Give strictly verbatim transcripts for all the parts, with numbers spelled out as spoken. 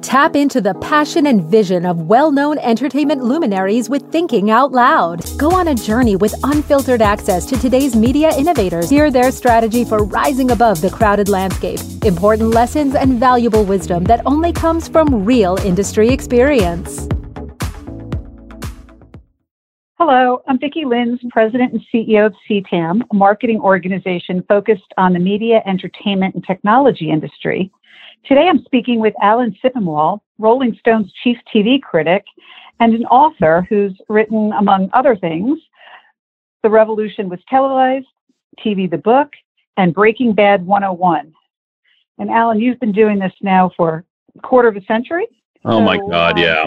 Tap into the passion and vision of well-known entertainment luminaries with Thinking Out Loud. Go on a journey with unfiltered access to today's media innovators. Hear their strategy for rising above the crowded landscape, important lessons, and valuable wisdom that only comes from real industry experience. Hello, I'm Vicki Linz, President and C E O of C T A M, a marketing organization focused on the media, entertainment, and technology industry. Today I'm speaking with Alan Sepinwall, Rolling Stone's chief T V critic and an author who's written, among other things, The Revolution Was Televised, T V the Book, and Breaking Bad one oh one. And Alan, you've been doing this now for a quarter of a century? Oh so, my God, yeah.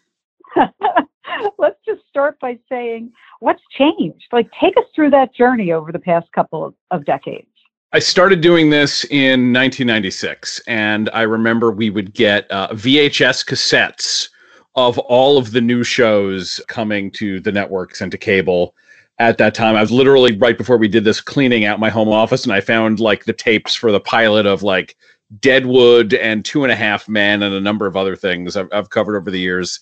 Let's just start by saying, what's changed? Like, take us through that journey over the past couple of, of decades. I started doing this in nineteen ninety-six, and I remember we would get uh, V H S cassettes of all of the new shows coming to the networks and to cable. At that time, I was literally, right before we did this, cleaning out my home office, and I found like the tapes for the pilot of like Deadwood and Two and a Half Men and a number of other things I've, I've covered over the years.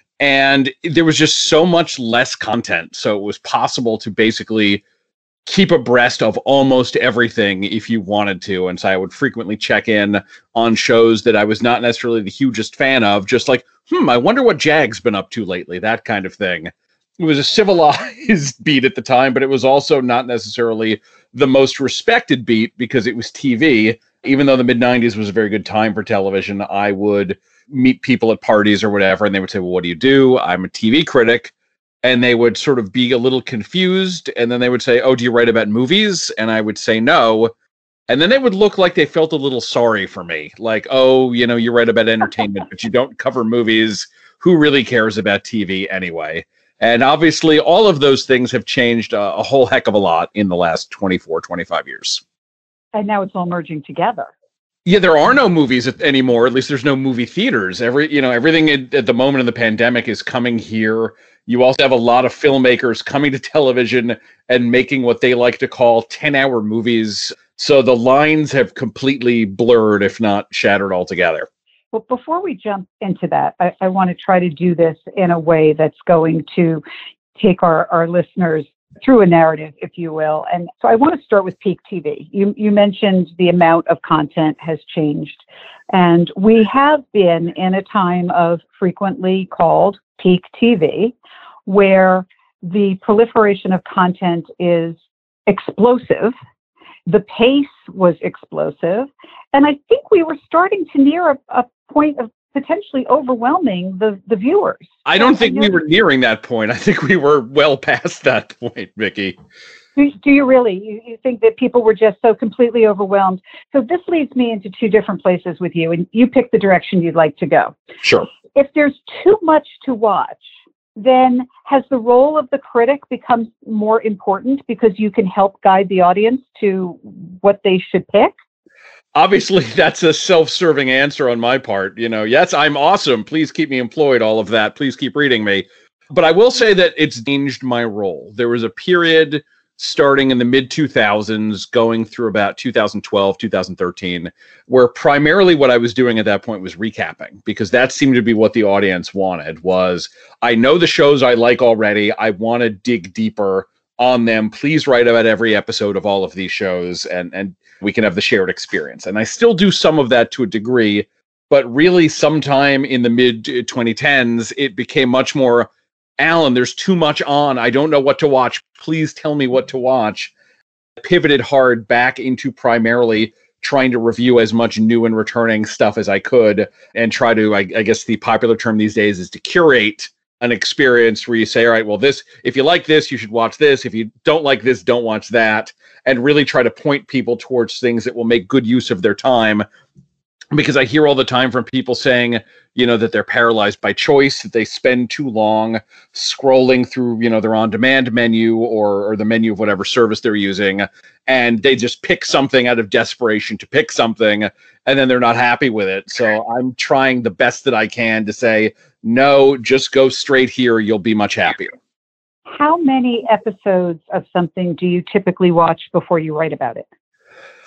And there was just so much less content. So it was possible to basically keep abreast of almost everything if you wanted to. And so I would frequently check in on shows that I was not necessarily the hugest fan of, just like, hmm, I wonder what Jag's been up to lately, that kind of thing. It was a civilized beat at the time, but it was also not necessarily the most respected beat because it was T V. Even though the mid nineties was a very good time for television, I would meet people at parties or whatever, and they would say, well, what do you do? I'm a T V critic. And they would sort of be a little confused. And then they would say, oh, do you write about movies? And I would say no. And then they would look like they felt a little sorry for me. Like, oh, you know, you write about entertainment, but you don't cover movies. Who really cares about T V anyway? And obviously, all of those things have changed a, a whole heck of a lot in the last twenty-four, twenty-five years. And now it's all merging together. Yeah, there are no movies anymore. At least there's no movie theaters. Every, you know, everything at, at the moment of the pandemic is coming here. You also have a lot of filmmakers coming to television and making what they like to call ten-hour movies. So the lines have completely blurred, if not shattered altogether. Well, before we jump into that, I, I want to try to do this in a way that's going to take our, our listeners through a narrative, if you will. And so I want to start with peak T V. You, you mentioned the amount of content has changed. And we have been in a time of frequently called peak T V, where the proliferation of content is explosive. The pace was explosive. And I think we were starting to near a, a point of potentially overwhelming the, the viewers. I don't think we were nearing that point. I think we were well past that point, Vicki. Do, do you really? You, you think that people were just so completely overwhelmed? So this leads me into two different places with you, and you pick the direction you'd like to go. Sure. If there's too much to watch, then has the role of the critic become more important because you can help guide the audience to what they should pick? Obviously, that's a self-serving answer on my part. You know, yes, I'm awesome. Please keep me employed, all of that. Please keep reading me. But I will say that it's changed my role. There was a period starting in the mid two thousands, going through about two thousand twelve, two thousand thirteen, where primarily what I was doing at that point was recapping, because that seemed to be what the audience wanted. Was, I know the shows I like already. I want to dig deeper on them. Please write about every episode of all of these shows, and and we can have the shared experience. And I still do some of that to a degree, but really sometime in the mid twenty tens, it became much more, Alan, there's too much on. I don't know what to watch. Please tell me what to watch. I pivoted hard back into primarily trying to review as much new and returning stuff as I could, and try to, I, I guess the popular term these days is to curate an experience where you say, all right, well, this, if you like this, you should watch this. If you don't like this, don't watch that. And really try to point people towards things that will make good use of their time. Because I hear all the time from people saying, you know, that they're paralyzed by choice, that they spend too long scrolling through, you know, their on-demand menu or, or the menu of whatever service they're using, and they just pick something out of desperation to pick something, and then they're not happy with it. So I'm trying the best that I can to say, no, just go straight here. You'll be much happier. How many episodes of something do you typically watch before you write about it?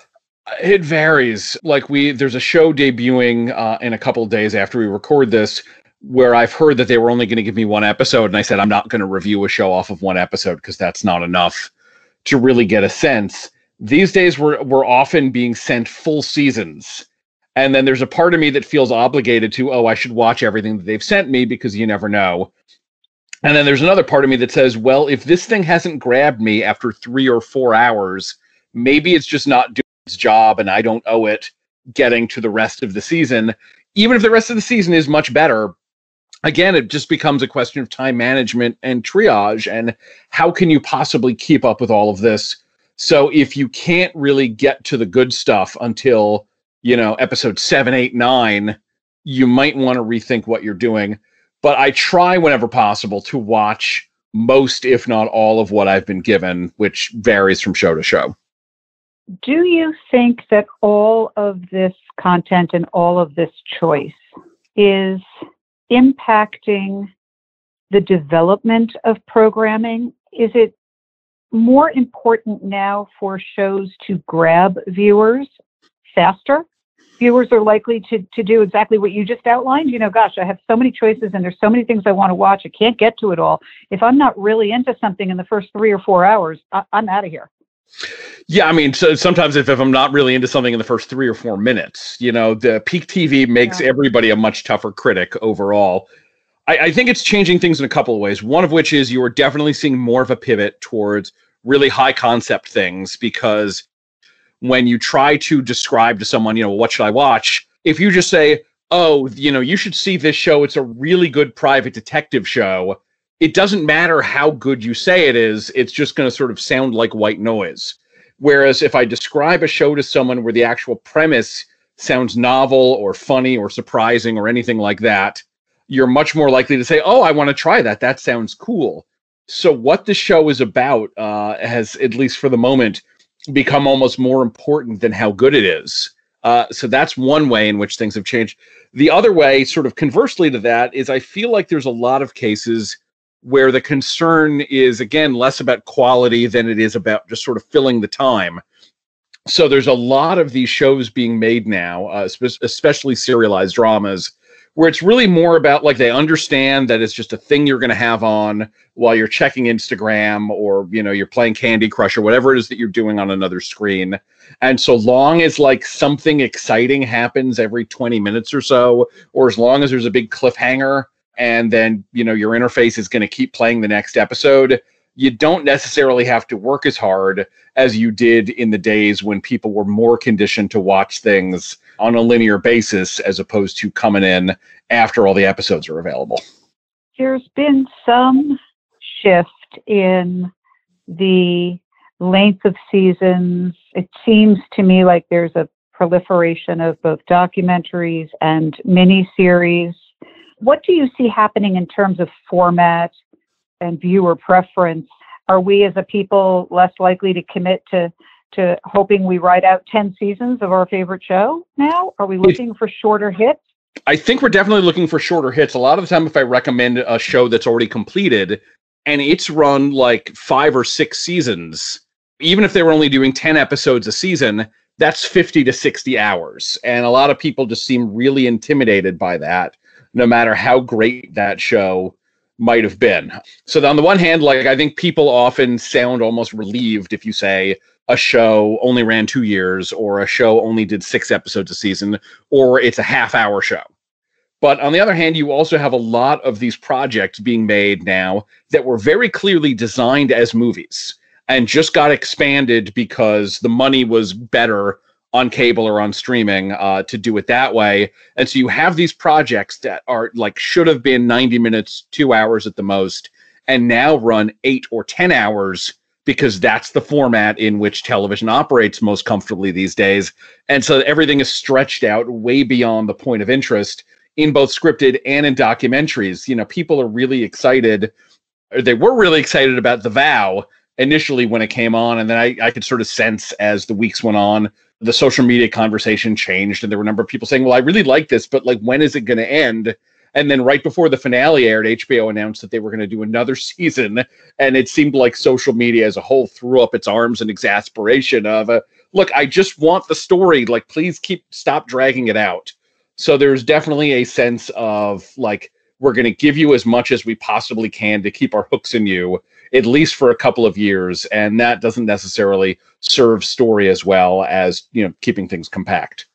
It varies. Like we, there's a show debuting uh, in a couple of days after we record this, where I've heard that they were only going to give me one episode, and I said I'm not going to review a show off of one episode because that's not enough to really get a sense. These days, we're we're often being sent full seasons, and then there's a part of me that feels obligated to, oh, I should watch everything that they've sent me because you never know. And then there's another part of me that says, well, if this thing hasn't grabbed me after three or four hours, maybe it's just not doing its job, and I don't owe it getting to the rest of the season. Even if the rest of the season is much better, again, it just becomes a question of time management and triage, and how can you possibly keep up with all of this? So if you can't really get to the good stuff until, you know, episode seven, eight, nine, you might want to rethink what you're doing. But I try whenever possible to watch most, if not all, of what I've been given, which varies from show to show. Do you think that all of this content and all of this choice is impacting the development of programming? Is it more important now for shows to grab viewers faster? Viewers are likely to, to do exactly what you just outlined. You know, gosh, I have so many choices and there's so many things I want to watch. I can't get to it all. If I'm not really into something in the first three or four hours, I, I'm out of here. Yeah, I mean, so sometimes if, if I'm not really into something in the first three or four minutes, you know, the peak T V makes yeah. everybody a much tougher critic overall. I, I think it's changing things in a couple of ways. One of which is you are definitely seeing more of a pivot towards really high concept things, because when you try to describe to someone, you know, what should I watch? If you just say, oh, you know, you should see this show, it's a really good private detective show, it doesn't matter how good you say it is, it's just going to sort of sound like white noise. Whereas if I describe a show to someone where the actual premise sounds novel or funny or surprising or anything like that, you're much more likely to say, oh, I want to try that. That sounds cool. So what the show is about uh, has, at least for the moment, become almost more important than how good it is. Uh, so that's one way in which things have changed. The other way, sort of conversely to that, is I feel like there's a lot of cases where the concern is, again, less about quality than it is about just sort of filling the time. So there's a lot of these shows being made now, uh, especially serialized dramas, where it's really more about, like, they understand that it's just a thing you're going to have on while you're checking Instagram, or, you know, you're playing Candy Crush or whatever it is that you're doing on another screen. And so long as, like, something exciting happens every twenty minutes or so, or as long as there's a big cliffhanger, and then, you know, your interface is going to keep playing the next episode, you don't necessarily have to work as hard as you did in the days when people were more conditioned to watch things on a linear basis, as opposed to coming in after all the episodes are available. There's been some shift in the length of seasons. It seems to me like there's a proliferation of both documentaries and miniseries. What do you see happening in terms of format and viewer preference? Are we as a people less likely to commit to, to hoping we write out ten seasons of our favorite show now? Are we looking for shorter hits? I think we're definitely looking for shorter hits. A lot of the time, if I recommend a show that's already completed and it's run like five or six seasons, even if they were only doing ten episodes a season, that's fifty to sixty hours. And a lot of people just seem really intimidated by that, no matter how great that show might have been. So on the one hand, like, I think people often sound almost relieved if you say a show only ran two years or a show only did six episodes a season, or it's a half hour show. But on the other hand, you also have a lot of these projects being made now that were very clearly designed as movies and just got expanded because the money was better on cable or on streaming uh, to do it that way. And so you have these projects that are like, should have been ninety minutes, two hours at the most, and now run eight or ten hours because that's the format in which television operates most comfortably these days. And so everything is stretched out way beyond the point of interest in both scripted and in documentaries. You know, people are really excited, or they were really excited about The Vow initially when it came on. And then I, I could sort of sense as the weeks went on, the social media conversation changed, and there were a number of people saying, well, I really like this, but like, when is it going to end? And then right before the finale aired, H B O announced that they were going to do another season. And it seemed like social media as a whole threw up its arms in exasperation of, uh, look, I just want the story. Like, please keep, stop dragging it out. So there's definitely a sense of like, we're going to give you as much as we possibly can to keep our hooks in you, at least for a couple of years. And that doesn't necessarily serve story as well as, you know, keeping things compact.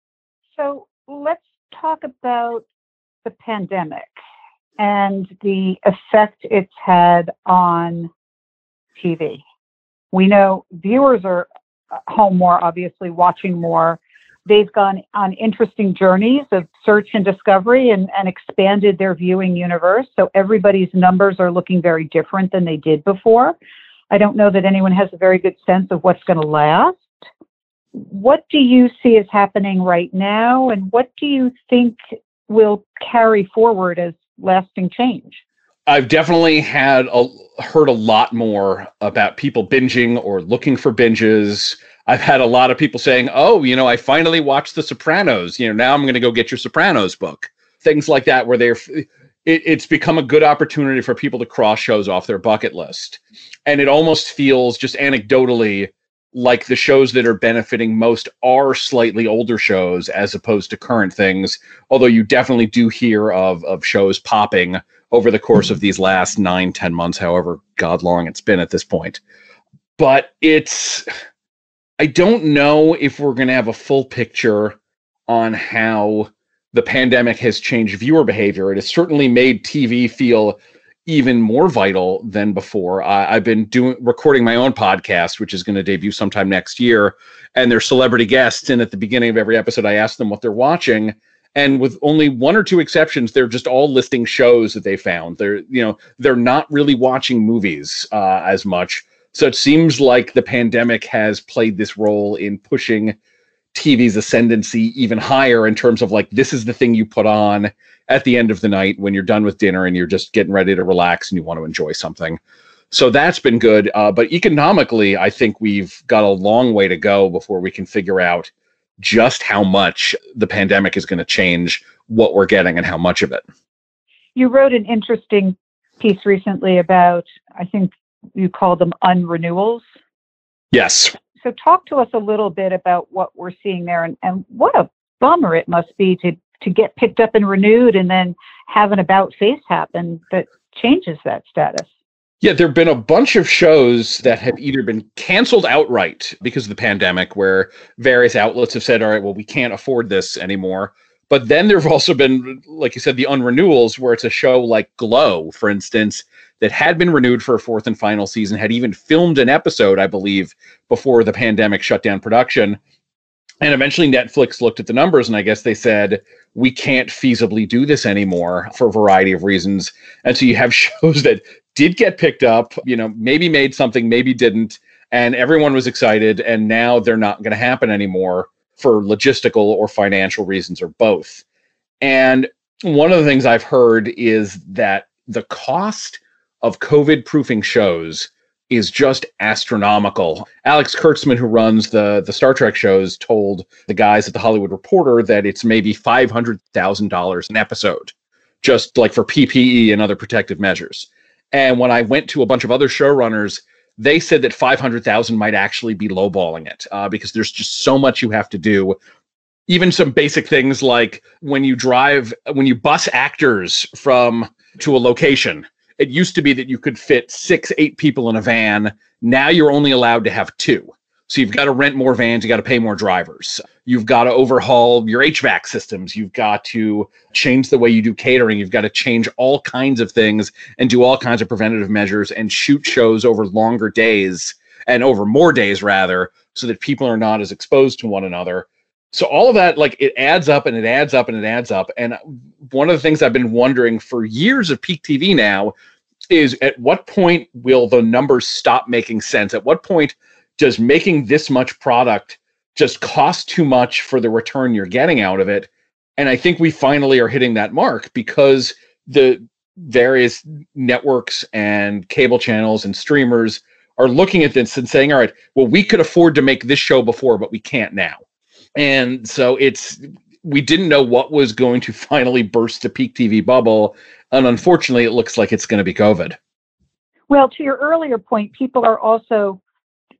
So let's talk about the pandemic and the effect it's had on T V. We know viewers are home more, obviously, watching more. They've gone on interesting journeys of search and discovery and, and expanded their viewing universe. So everybody's numbers are looking very different than they did before. I don't know that anyone has a very good sense of what's going to last. What do you see is happening right now? And what do you think will carry forward as lasting change? I've definitely had a, heard a lot more about people binging or looking for binges. I've had a lot of people saying, oh, you know, I finally watched The Sopranos. You know, now I'm going to go get your Sopranos book. Things like that, where they're, it, it's become a good opportunity for people to cross shows off their bucket list. And it almost feels, just anecdotally, like the shows that are benefiting most are slightly older shows as opposed to current things. Although you definitely do hear of, of shows popping over the course of these last nine, ten months, however God long it's been at this point. But it's, I don't know if we're going to have a full picture on how the pandemic has changed viewer behavior. It has certainly made T V feel even more vital than before. Uh, I've been doing recording my own podcast, which is going to debut sometime next year, and they're celebrity guests. And at the beginning of every episode, I ask them what they're watching. And with only one or two exceptions, they're just all listing shows that they found. They're, you know, they're not really watching movies uh, as much. So it seems like the pandemic has played this role in pushing T V's ascendancy even higher in terms of like, this is the thing you put on at the end of the night when you're done with dinner and you're just getting ready to relax and you want to enjoy something. So that's been good. Uh, but economically, I think we've got a long way to go before we can figure out just how much the pandemic is going to change what we're getting and how much of it. You wrote an interesting piece recently about, I think you called them unrenewals. Yes. So talk to us a little bit about what we're seeing there, and, and what a bummer it must be to, to get picked up and renewed and then have an about face happen that changes that status. Yeah, there have been a bunch of shows that have either been canceled outright because of the pandemic, where various outlets have said, all right, well, we can't afford this anymore. But then there have also been, like you said, the unrenewals, where it's a show like Glow, for instance, that had been renewed for a fourth and final season, had even filmed an episode, I believe, before the pandemic shut down production. And eventually Netflix looked at the numbers, and I guess they said, we can't feasibly do this anymore for a variety of reasons. And so you have shows that did get picked up, you know, maybe made something, maybe didn't, and everyone was excited, and now they're not going to happen anymore for logistical or financial reasons, or both. And one of the things I've heard is that the cost of COVID-proofing shows is just astronomical. Alex Kurtzman, who runs the, the Star Trek shows, told the guys at the Hollywood Reporter that it's maybe five hundred thousand dollars an episode, just like for P P E and other protective measures. And when I went to a bunch of other showrunners, they said that five hundred thousand might actually be lowballing it uh, because there's just so much you have to do. Even some basic things like when you drive, when you bus actors from to a location, it used to be that you could fit six, eight people in a van. Now you're only allowed to have two. So you've got to rent more vans. You got to pay more drivers. You've got to overhaul your H V A C systems. You've got to change the way you do catering. You've got to change all kinds of things and do all kinds of preventative measures and shoot shows over longer days and over more days, rather, so that people are not as exposed to one another. So all of that, like, it adds up and it adds up and it adds up. And one of the things I've been wondering for years of Peak T V now is, at what point will the numbers stop making sense? At what point does making this much product just cost too much for the return you're getting out of it? And I think we finally are hitting that mark, because the various networks and cable channels and streamers are looking at this and saying, all right, well, we could afford to make this show before, but we can't now. And so it's, we didn't know what was going to finally burst the Peak T V bubble. And unfortunately, it looks like it's going to be COVID. Well, to your earlier point, people are also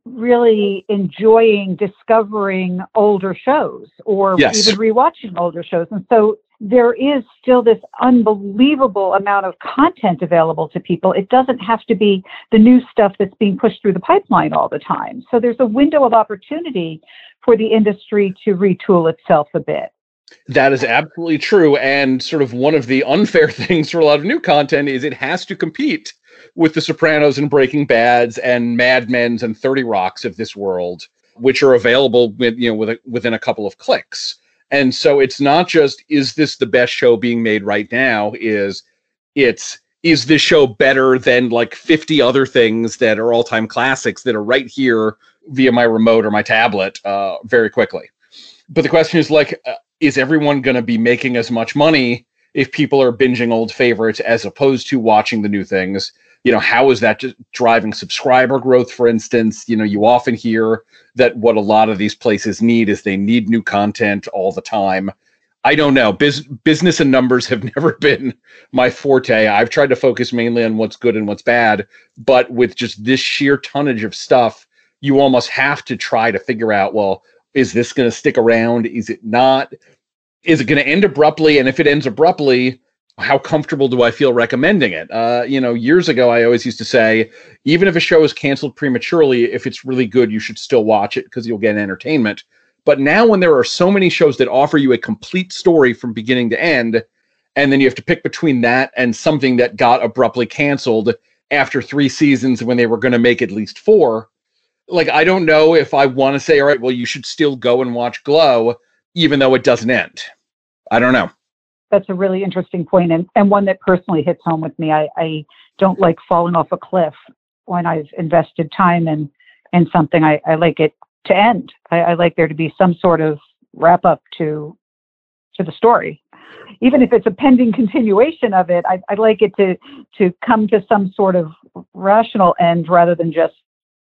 really enjoying discovering older shows or Yes. even rewatching older shows. And so there is still this unbelievable amount of content available to people. It doesn't have to be the new stuff that's being pushed through the pipeline all the time. So there's a window of opportunity for the industry to retool itself a bit. That is absolutely true. And sort of one of the unfair things for a lot of new content is it has to compete with the Sopranos and Breaking Bads and Mad Men's and thirty Rocks of this world, which are available with, you know, with a, within a couple of clicks. And so it's not just, is this the best show being made right now? Is it's, is this show better than like fifty other things that are all-time classics that are right here via my remote or my tablet uh, very quickly? But the question is like, uh, is everyone going to be making as much money if people are binging old favorites as opposed to watching the new things? You know, how is that just driving subscriber growth, for instance? You know, you often hear that what a lot of these places need is they need new content all the time. I don't know. Biz- business and numbers have never been my forte. I've tried to focus mainly on what's good and what's bad. But with just this sheer tonnage of stuff, you almost have to try to figure out, well, is this going to stick around? Is it not? Is it going to end abruptly? And if it ends abruptly, how comfortable do I feel recommending it? Uh, you know, years ago, I always used to say, even if a show is canceled prematurely, if it's really good, you should still watch it because you'll get entertainment. But now when there are so many shows that offer you a complete story from beginning to end, and then you have to pick between that and something that got abruptly canceled after three seasons when they were going to make at least four, like, I don't know if I want to say, all right, well, you should still go and watch Glow, even though it doesn't end. I don't know. That's a really interesting point, and, and one that personally hits home with me. I, I don't like falling off a cliff when I've invested time in, in something. I, I like it to end. I, I like there to be some sort of wrap up to to the story. Even if it's a pending continuation of it, I, I'd like it to, to come to some sort of rational end rather than just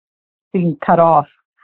being cut off.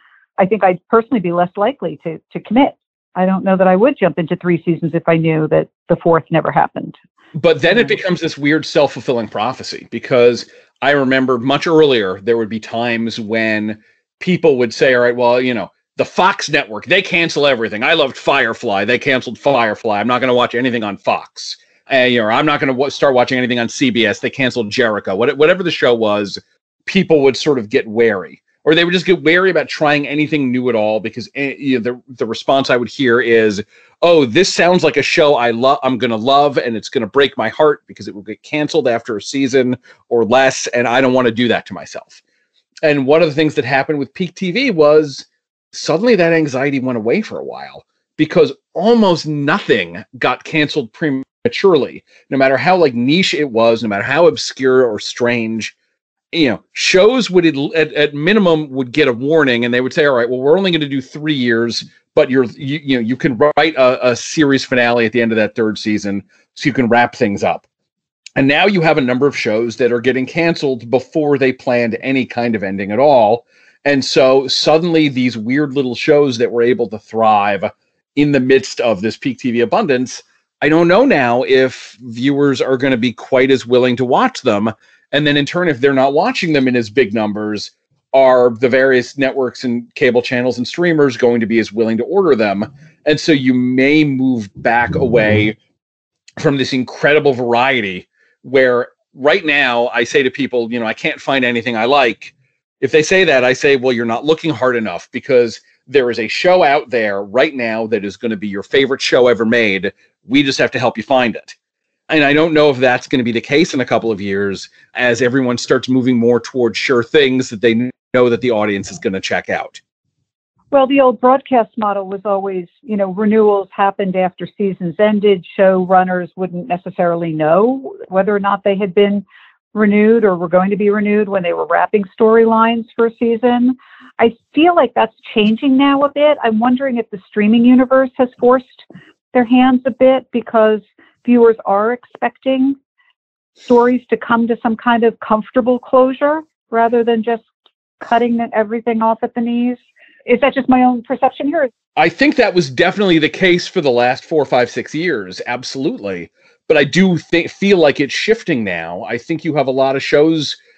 I think I'd personally be less likely to to commit. I don't know that I would jump into three seasons if I knew that the fourth never happened. But then it becomes this weird self-fulfilling prophecy, because I remember much earlier, there would be times when people would say, all right, well, you know, the Fox network, they cancel everything. I loved Firefly. They canceled Firefly. I'm not going to watch anything on Fox. Uh, you know, I'm not going to w- start watching anything on C B S. They canceled Jericho. What, whatever the show was, people would sort of get wary. Or they would just get wary about trying anything new at all, because you know, the the response I would hear is, "Oh, this sounds like a show I love. I'm going to love, and it's going to break my heart because it will get canceled after a season or less, and I don't want to do that to myself." And one of the things that happened with Peak T V was suddenly that anxiety went away for a while, because almost nothing got canceled prematurely, no matter how like niche it was, no matter how obscure or strange. You know, shows would at, at minimum would get a warning, and they would say, all right, well, we're only going to do three years, but you're, you, you know, you can write a, a series finale at the end of that third season, so you can wrap things up. And now you have a number of shows that are getting canceled before they planned any kind of ending at all. And so suddenly these weird little shows that were able to thrive in the midst of this Peak T V abundance, I don't know now if viewers are going to be quite as willing to watch them. And then in turn, if they're not watching them in as big numbers, are the various networks and cable channels and streamers going to be as willing to order them? And so you may move back away from this incredible variety where right now I say to people, you know, I can't find anything I like. If they say that, I say, well, you're not looking hard enough, because there is a show out there right now that is going to be your favorite show ever made. We just have to help you find it. And I don't know if that's going to be the case in a couple of years as everyone starts moving more towards sure things that they know that the audience is going to check out. Well, the old broadcast model was always, you know, renewals happened after seasons ended. Showrunners wouldn't necessarily know whether or not they had been renewed or were going to be renewed when they were wrapping storylines for a season. I feel like that's changing now a bit. I'm wondering if the streaming universe has forced their hands a bit, because viewers are expecting stories to come to some kind of comfortable closure rather than just cutting everything off at the knees. Is that just my own perception here? I think that was definitely the case for the last four, five, six years. Absolutely. But I do think feel like it's shifting now. I think you have a lot of shows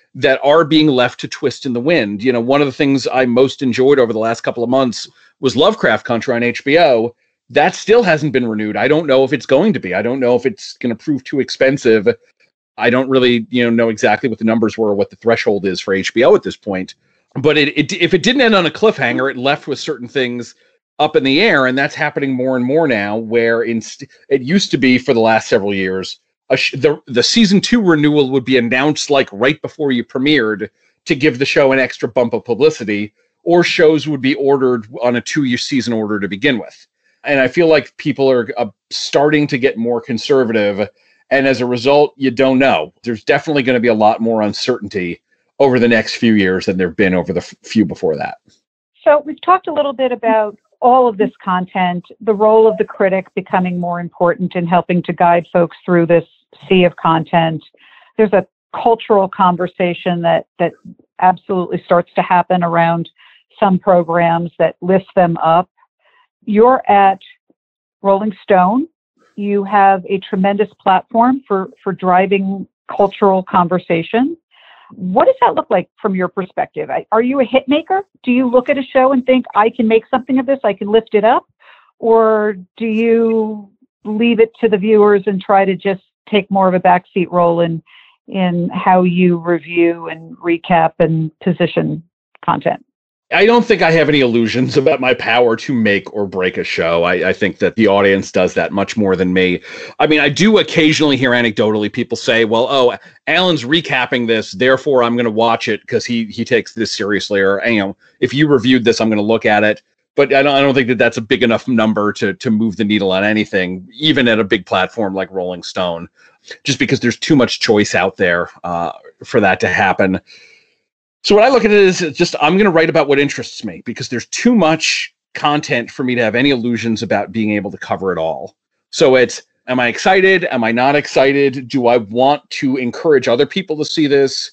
that are being left to twist in the wind. You know, one of the things I most enjoyed over the last couple of months was Lovecraft Country on H B O. That still hasn't been renewed. I don't know if it's going to be. I don't know if it's going to prove too expensive. I don't really, you know, know exactly what the numbers were or what the threshold is for H B O at this point. But it, it, if it didn't end on a cliffhanger, it left with certain things up in the air, and that's happening more and more now, where in st- it used to be for the last several years, a sh- the, the season two renewal would be announced like right before you premiered to give the show an extra bump of publicity, or shows would be ordered on a two-year season order to begin with. And I feel like people are uh, starting to get more conservative. And as a result, you don't know. There's definitely going to be a lot more uncertainty over the next few years than there've been over the f- few before that. So we've talked a little bit about all of this content, the role of the critic becoming more important in helping to guide folks through this sea of content. There's a cultural conversation that, that absolutely starts to happen around some programs that lift them up. You're at Rolling Stone. You have a tremendous platform for, for driving cultural conversation. What does that look like from your perspective? Are you a hit maker? Do you look at a show and think, I can make something of this, I can lift it up? Or do you leave it to the viewers and try to just take more of a backseat role in, in how you review and recap and position content? I don't think I have any illusions about my power to make or break a show. I, I think that the audience does that much more than me. I mean, I do occasionally hear anecdotally people say, well, oh, Alan's recapping this, therefore I'm going to watch it because he he takes this seriously. Or, you know, if you reviewed this, I'm going to look at it. But I don't, I don't think that that's a big enough number to to move the needle on anything, even at a big platform like Rolling Stone, just because there's too much choice out there uh, for that to happen. So what I look at it is just, I'm going to write about what interests me, because there's too much content for me to have any illusions about being able to cover it all. So it's, am I excited? Am I not excited? Do I want to encourage other people to see this?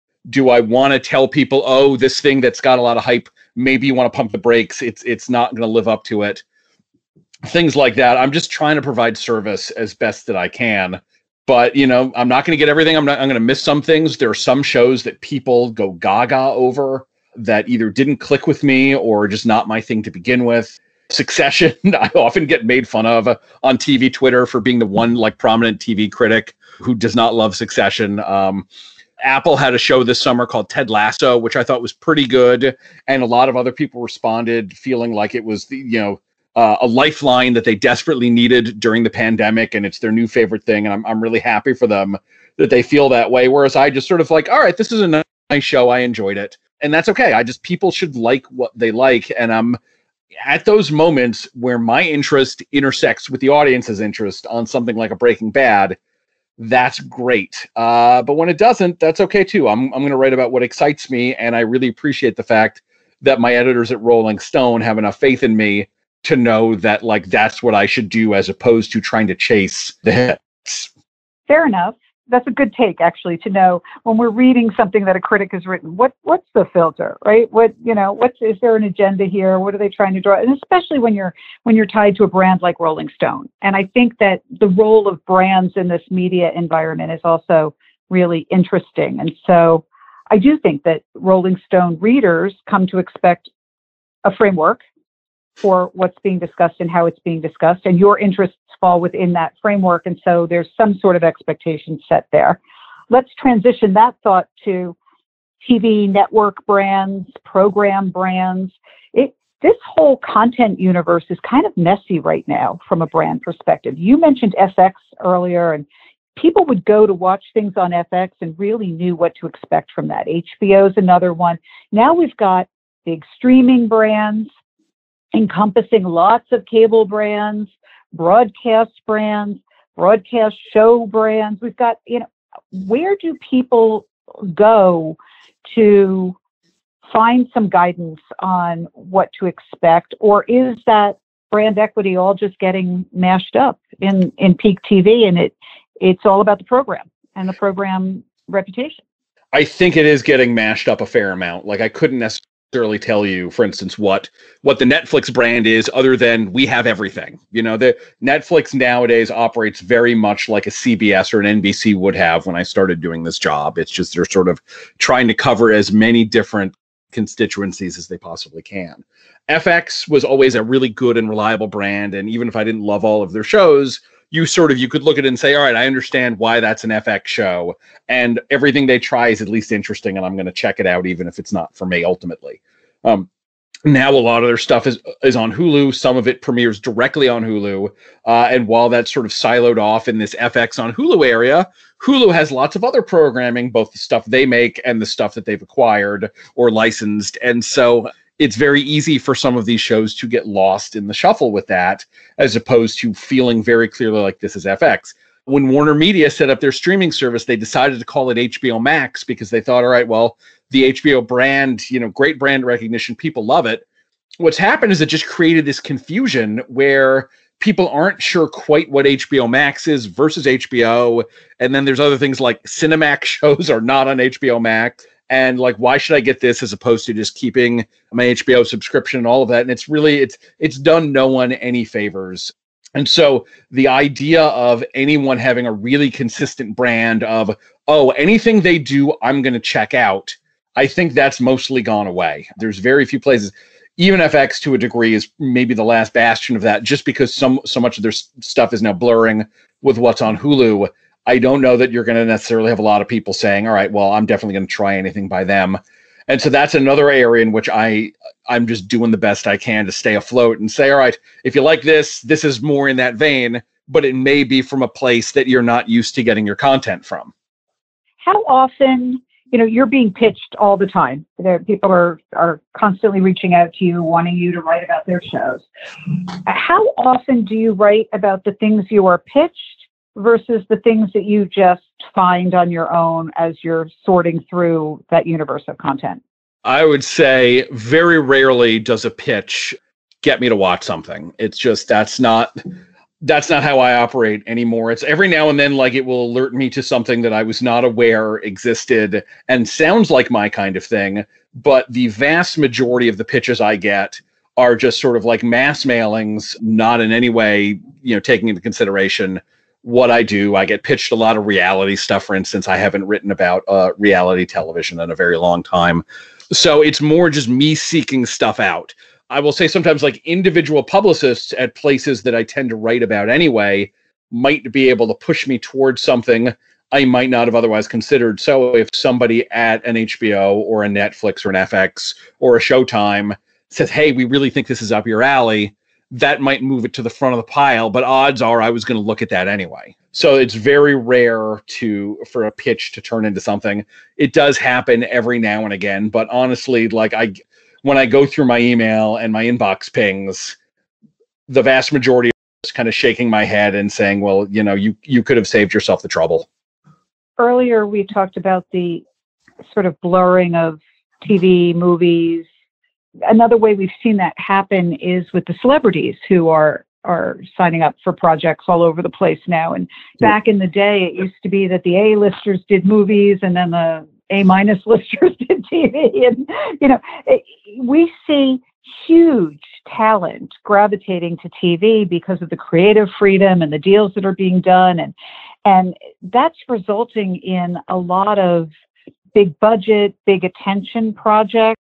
Do I want to tell people, oh, this thing that's got a lot of hype, maybe you want to pump the brakes. It's, it's not going to live up to it. Things like that. I'm just trying to provide service as best that I can. But, you know, I'm not going to get everything. I'm not. I'm going to miss some things. There are some shows that people go gaga over that either didn't click with me or just not my thing to begin with. Succession, I often get made fun of on T V Twitter for being the one like prominent T V critic who does not love Succession. Um, Apple had a show this summer called Ted Lasso, which I thought was pretty good. And a lot of other people responded feeling like it was, the, you know, Uh, a lifeline that they desperately needed during the pandemic, and it's their new favorite thing. And I'm I'm really happy for them that they feel that way. Whereas I just sort of like, all right, this is a nice show. I enjoyed it. And that's okay. I just, people should like what they like. And I'm at those moments where my interest intersects with the audience's interest on something like a Breaking Bad. That's great. Uh, but when it doesn't, that's okay too. I'm I'm going to write about what excites me. And I really appreciate the fact that my editors at Rolling Stone have enough faith in me to know that, like, that's what I should do as opposed to trying to chase the hits. Fair enough. That's a good take, actually, to know when we're reading something that a critic has written, what what's the filter, right? What, you know, what's, is there an agenda here? What are they trying to draw? And especially when you're, when you're tied to a brand like Rolling Stone. And I think that the role of brands in this media environment is also really interesting. And so I do think that Rolling Stone readers come to expect a framework for what's being discussed and how it's being discussed, and your interests fall within that framework. And so there's some sort of expectation set there. Let's transition that thought to T V network brands, program brands. It, this whole content universe is kind of messy right now from a brand perspective. You mentioned F X earlier, and people would go to watch things on F X and really knew what to expect from that. H B O is another one. Now we've got big streaming brands, encompassing lots of cable brands, broadcast brands, broadcast show brands. We've got, you know, where do people go to find some guidance on what to expect? Or is that brand equity all just getting mashed up in, in peak T V, and it it's all about the program and the program reputation? I think it is getting mashed up a fair amount. Like, I couldn't necessarily necessarily tell you, for instance, what what the Netflix brand is, other than we have everything. You know, the Netflix nowadays operates very much like a C B S or an N B C would have when I started doing this job. It's just they're sort of trying to cover as many different constituencies as they possibly can. F X was always a really good and reliable brand, and even if I didn't love all of their shows, you sort of you could look at it and say, all right, I understand why that's an F X show, and everything they try is at least interesting, and I'm going to check it out even if it's not for me ultimately. Um, now a lot of their stuff is is on Hulu. Some of it premieres directly on Hulu, uh, and while that's sort of siloed off in this F X on Hulu area, Hulu has lots of other programming, both the stuff they make and the stuff that they've acquired or licensed, and so it's very easy for some of these shows to get lost in the shuffle with that, as opposed to feeling very clearly like this is F X. When Warner Media set up their streaming service, they decided to call it H B O Max because they thought, all right, well, the H B O brand, you know, great brand recognition, people love it. What's happened is it just created this confusion where people aren't sure quite what H B O Max is versus H B O. And then there's other things like Cinemax shows are not on H B O Max. And like, why should I get this as opposed to just keeping my H B O subscription and all of that? And it's really, it's it's done no one any favors. And so the idea of anyone having a really consistent brand of, oh, anything they do, I'm going to check out, I think that's mostly gone away. There's very few places. Even F X to a degree is maybe the last bastion of that, just because some so much of their stuff is now blurring with what's on Hulu. I don't know that you're going to necessarily have a lot of people saying, all right, well, I'm definitely going to try anything by them. And so that's another area in which I, I'm just doing the best I can to stay afloat and say, all right, if you like this, this is more in that vein, but it may be from a place that you're not used to getting your content from. How often, you know, you're being pitched all the time. There, people are, are constantly reaching out to you, wanting you to write about their shows. How often do you write about the things you are pitched versus the things that you just find on your own as you're sorting through that universe of content? I would say very rarely does a pitch get me to watch something. It's just, that's not, that's not how I operate anymore. It's every now and then, like, it will alert me to something that I was not aware existed and sounds like my kind of thing. But the vast majority of the pitches I get are just sort of like mass mailings, not in any way, you know, taking into consideration what I do. I get pitched a lot of reality stuff, for instance. I haven't written about uh, reality television in a very long time. So it's more just me seeking stuff out. I will say sometimes, like, individual publicists at places that I tend to write about anyway might be able to push me towards something I might not have otherwise considered. So if somebody at an H B O or a Netflix or an F X or a Showtime says, hey, we really think this is up your alley, that might move it to the front of the pile, but odds are I was going to look at that anyway. So it's very rare to for a pitch to turn into something. It does happen every now and again, but honestly, like I, when I go through my email and my inbox pings, the vast majority is kind of shaking my head and saying, well, you know, you, you could have saved yourself the trouble. Earlier, we talked about the sort of blurring of T V, movies. Another way we've seen that happen is with the celebrities who are are signing up for projects all over the place now. And back in the day, it used to be that the A-listers did movies and then the A-minus listers did T V. And, you know, it, we see huge talent gravitating to T V because of the creative freedom and the deals that are being done. And, and that's resulting in a lot of big budget, big attention projects.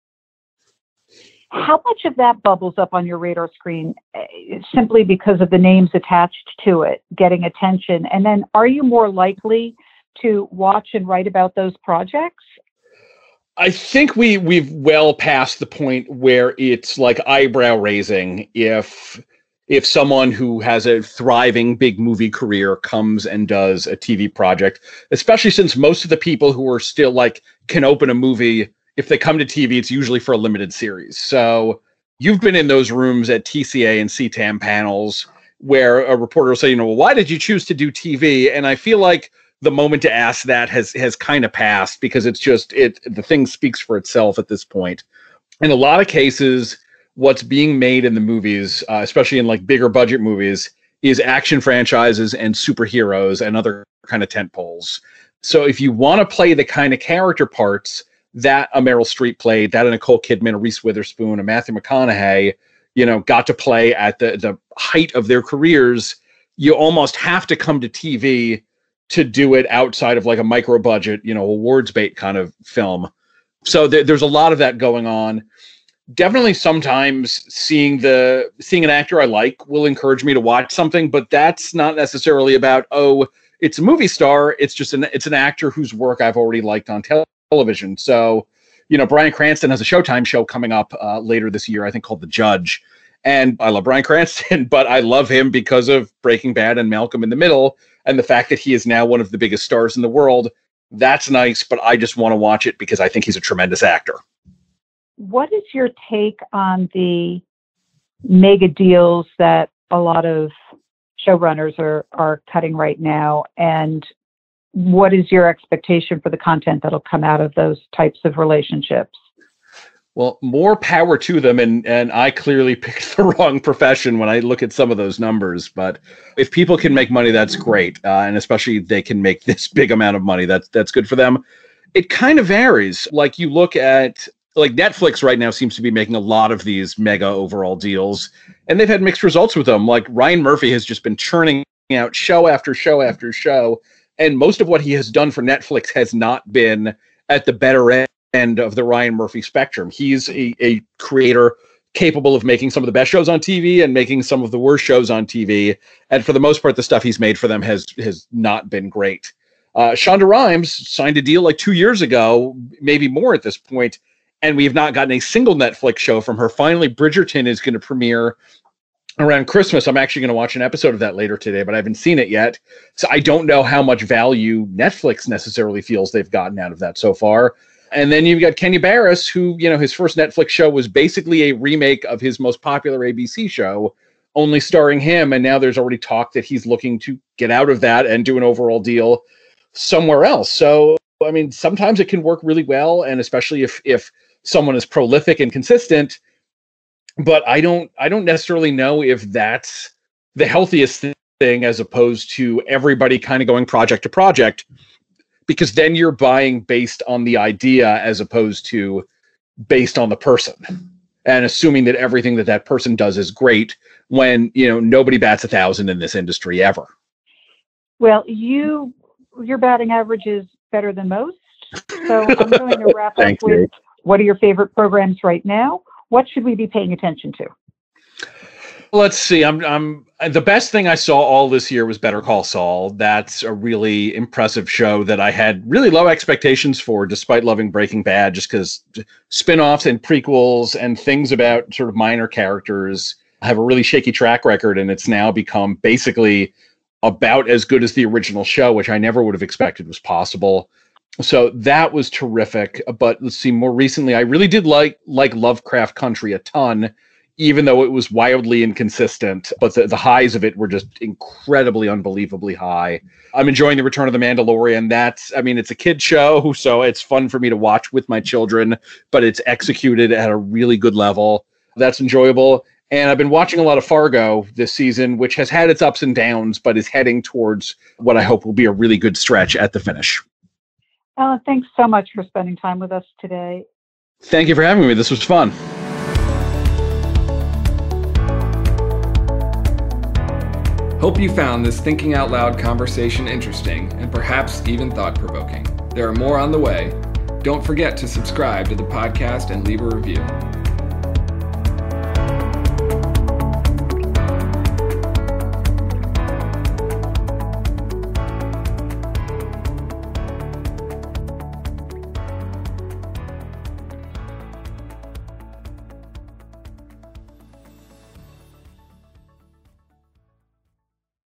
How much of that bubbles up on your radar screen uh, simply because of the names attached to it, getting attention? And then are you more likely to watch and write about those projects? I think we, we've well past the point where it's like eyebrow raising if if someone who has a thriving big movie career comes and does a T V project, especially since most of the people who are still like can open a movie, if they come to T V, it's usually for a limited series. So you've been in those rooms at T C A and C T A M panels where a reporter will say, you know, well, why did you choose to do T V? And I feel like the moment to ask that has has kind of passed because it's just, it the thing speaks for itself at this point. In a lot of cases, what's being made in the movies, uh, especially in like bigger budget movies, is action franchises and superheroes and other kind of tent poles. So if you want to play the kind of character parts that a Meryl Streep played, that a Nicole Kidman, a Reese Witherspoon, a Matthew McConaughey, you know, got to play at the, the height of their careers, you almost have to come to T V to do it outside of like a micro budget, you know, awards bait kind of film. So th- there's a lot of that going on. Definitely sometimes seeing the seeing an actor I like will encourage me to watch something, but that's not necessarily about, oh, it's a movie star. It's just an it's an actor whose work I've already liked on tel- television. So, you know, Bryan Cranston has a Showtime show coming up uh, later this year, I think called The Judge. And I love Bryan Cranston, but I love him because of Breaking Bad and Malcolm in the Middle, and the fact that he is now one of the biggest stars in the world. That's nice, but I just want to watch it because I think he's a tremendous actor. What is your take on the mega deals that a lot of showrunners are, are cutting right now? And what is your expectation for the content that'll come out of those types of relationships? Well, more power to them. And, and I clearly picked the wrong profession when I look at some of those numbers. But if people can make money, that's great. Uh, and especially they can make this big amount of money. That's, that's good for them. It kind of varies. Like you look at, like Netflix right now seems to be making a lot of these mega overall deals, and they've had mixed results with them. Like Ryan Murphy has just been churning out show after show after show. And most of what he has done for Netflix has not been at the better end of the Ryan Murphy spectrum. He's a, a creator capable of making some of the best shows on T V and making some of the worst shows on T V. And for the most part, the stuff he's made for them has, has not been great. Uh, Shonda Rhimes signed a deal like two years ago, maybe more at this point, and we have not gotten a single Netflix show from her. Finally, Bridgerton is going to premiere around Christmas. I'm actually going to watch an episode of that later today, but I haven't seen it yet. So I don't know how much value Netflix necessarily feels they've gotten out of that so far. And then you've got Kenya Barris, who, you know, his first Netflix show was basically a remake of his most popular A B C show, only starring him. And now there's already talk that he's looking to get out of that and do an overall deal somewhere else. So, I mean, sometimes it can work really well. And especially if, if someone is prolific and consistent, but I don't, I don't necessarily know if that's the healthiest thing, as opposed to everybody kind of going project to project, because then you're buying based on the idea as opposed to based on the person, and assuming that everything that that person does is great when, you know, nobody bats a thousand in this industry ever. Well, you, your batting average is better than most. So I'm going to wrap up with you. What are your favorite programs right now? What should we be paying attention to? Let's see. I'm, I'm, the best thing I saw all this year was Better Call Saul. That's a really impressive show that I had really low expectations for, despite loving Breaking Bad, just because spinoffs and prequels and things about sort of minor characters have a really shaky track record. And it's now become basically about as good as the original show, which I never would have expected was possible. So that was terrific. But let's see, more recently, I really did like like Lovecraft Country a ton, even though it was wildly inconsistent. But the, the highs of it were just incredibly, unbelievably high. I'm enjoying The Return of the Mandalorian. That's, I mean, it's a kid show, so it's fun for me to watch with my children, but it's executed at a really good level. That's enjoyable. And I've been watching a lot of Fargo this season, which has had its ups and downs, but is heading towards what I hope will be a really good stretch at the finish. Alan, thanks so much for spending time with us today. Thank you for having me. This was fun. Hope you found this Thinking Out Loud conversation interesting and perhaps even thought-provoking. There are more on the way. Don't forget to subscribe to the podcast and leave a review.